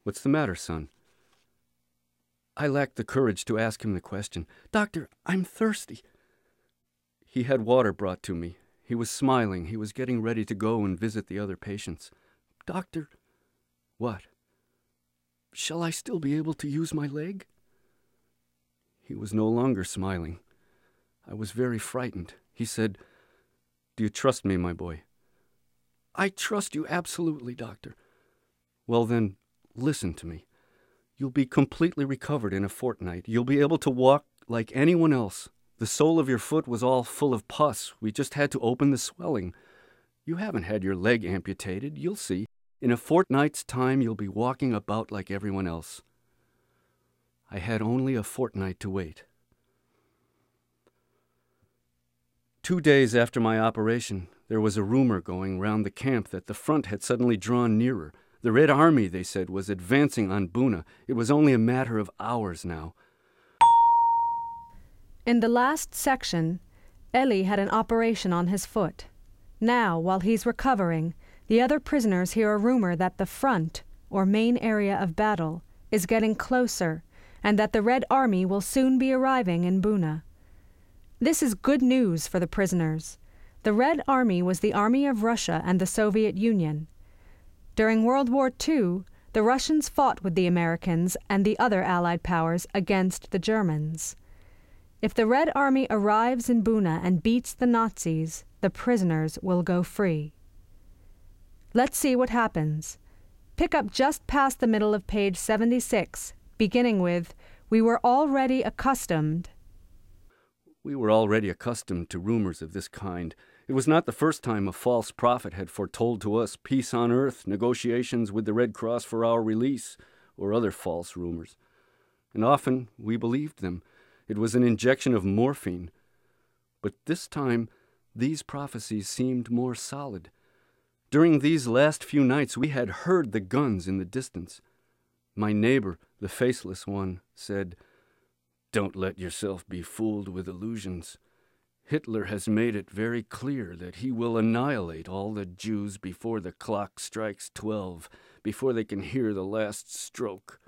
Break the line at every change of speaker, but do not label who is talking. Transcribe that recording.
What's the matter, son? I lacked the courage to ask him the question. Doctor, I'm thirsty. He had water brought to me. He was smiling. He was getting ready to go and visit the other patients. Doctor, what? Shall I still be able to use my leg? He was no longer smiling. I was very frightened. He said, Do you trust me, my boy? I trust you absolutely, doctor. Well then, listen to me. You'll be completely recovered in a fortnight. You'll be able to walk like anyone else. The sole of your foot was all full of pus. We just had to open the swelling. You haven't had your leg amputated. You'll see. In a fortnight's time, you'll be walking about like everyone else. I had only a fortnight to wait. 2 days after my operation, there was a rumor going round the camp that the front had suddenly drawn nearer. The Red Army, they said, was advancing on Buna. It was only a matter of hours now.
In the last section, Eli had an operation on his foot. Now, while he's recovering, the other prisoners hear a rumor that the front, or main area of battle, is getting closer, and that the Red Army will soon be arriving in Buna. This is good news for the prisoners. The Red Army was the army of Russia and the Soviet Union. During World War II, the Russians fought with the Americans and the other Allied powers against the Germans. If the Red Army arrives in Buna and beats the Nazis, the prisoners will go free. Let's see what happens. Pick up just past the middle of page 76, beginning with, We were already accustomed
to rumors of this kind. It was not the first time a false prophet had foretold to us peace on earth, negotiations with the Red Cross for our release, or other false rumors. And often we believed them. It was an injection of morphine. But this time, these prophecies seemed more solid. During these last few nights, we had heard the guns in the distance. My neighbor, the faceless one, said, Don't let yourself be fooled with illusions. Hitler has made it very clear that he will annihilate all the Jews before the clock strikes 12, before they can hear the last stroke.